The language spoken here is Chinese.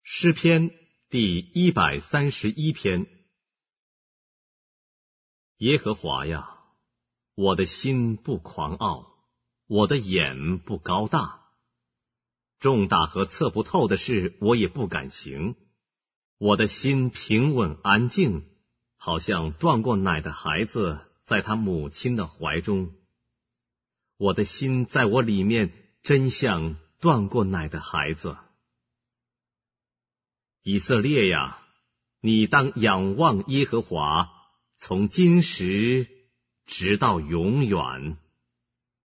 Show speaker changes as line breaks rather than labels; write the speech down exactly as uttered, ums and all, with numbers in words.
诗篇第一百三十一篇。耶和华呀，我的心不狂傲，我的眼不高大。重大和测不透的事，我也不敢行。我的心平稳安静，好像断过奶的孩子在他母亲的怀中。我的心在我里面，真像断过奶的孩子。以色列呀，你当仰望耶和华，从今时直到永远。